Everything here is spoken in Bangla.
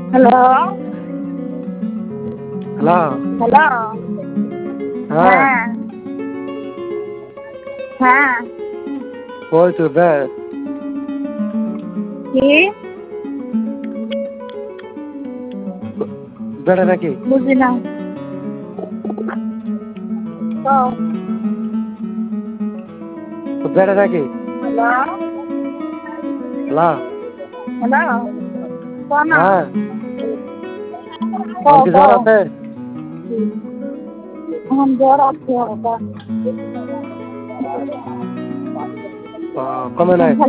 Hello, hello. হ্যালো। হ্যাঁ, হ্যাঁ, হ্যাঁ। কই তুই বে? কি? বেড়া নাকি? বুঝি না। কও। বেড়া নাকি? Hello, hello. হ্যালো। ক না। হ্যাঁ, কও, তোর কি জ্বর কও। আছে? আমার জ্বর আছে হালকা। কমে নাই। খালি